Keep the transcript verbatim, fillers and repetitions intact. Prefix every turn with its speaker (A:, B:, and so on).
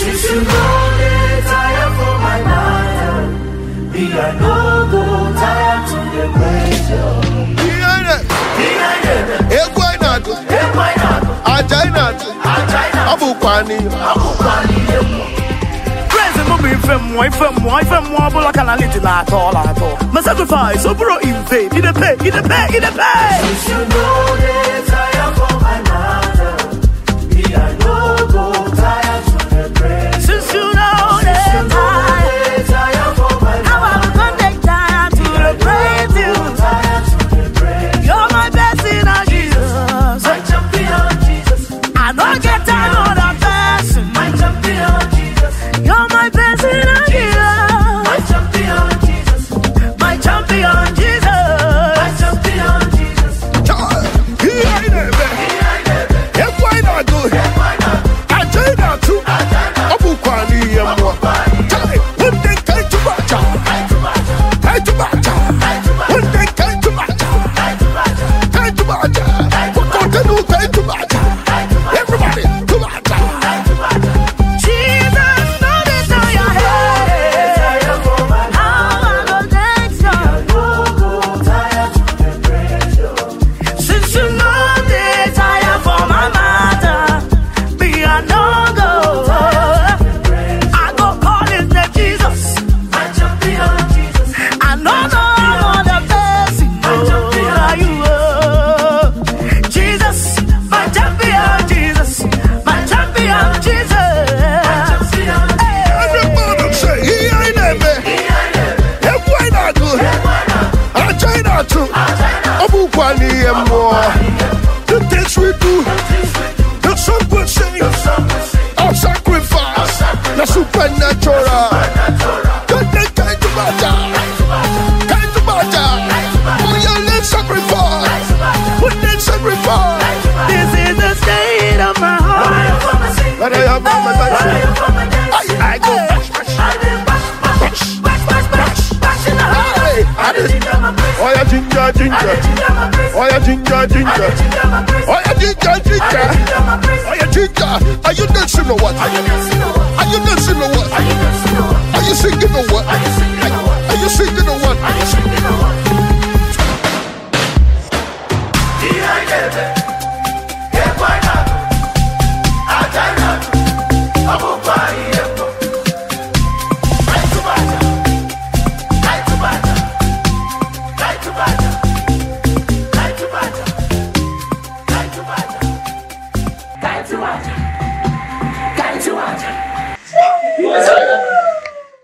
A: Since you know they tired for my matter, me I no go tired to the praise you.
B: Behind it,
A: behind it,
B: eh why not?
A: eh why not?
B: I try not,
A: I try not.
B: Abu Kwani,
A: Abu Kwani.
C: From moi, from moi, from moi, but I can't let it at all, at all. My sacrifice, so bro, in vain. He the pay, he the pay, he the pay.
A: Since you know they tired for my matter, me I no go tired to the praise.
C: Since you know they tired,
A: tired for my matter,
C: how I'm gonna take time to the praise you.
A: Tired to the praise.
C: You're my best in our Jesus,
A: my champion Jesus.
C: I don't get time on that person,
A: my champion Jesus.
C: You're my best in our Jesus,
A: my champion Jesus.
C: My champion Jesus,
A: my champion Jesus.
B: he ain't never, eh why not do? I try not to, Abu Kwani, and what? One day came to Baja, came to Baja, one day came to Baja, came to Baja, what continue came to Baja, everybody to Baja.
C: Jesus, know this on your head. How I go thanks you. Since you know they tired for my matter, me I no go. I go call his name Jesus.
A: My champion Jesus.
C: I know no other person. Oh, you oh. Jesus, my champion Jesus, my champion Jesus.
B: Everybody say he ain't never, eh why not do? I try not to, Abu Kwani, and more. The things we do, the song we sing, our sacrifice, the supernatural. Good day, came to Baja, came to Baja. Oh, yeah, let's sacrifice. What let's sacrifice?
C: This is the state of my heart.
B: But I have my I, I go bash, bash, bash, hey, I did. Oh, yeah, ginger, ginger. Oh, yeah, ginger, ginger. Oh, yeah, ginger, ginger. Oh, yeah, ginger. Are you dancing or what? Are you dancing or what? Are you singing or what? Are you singing or what?
A: Yes,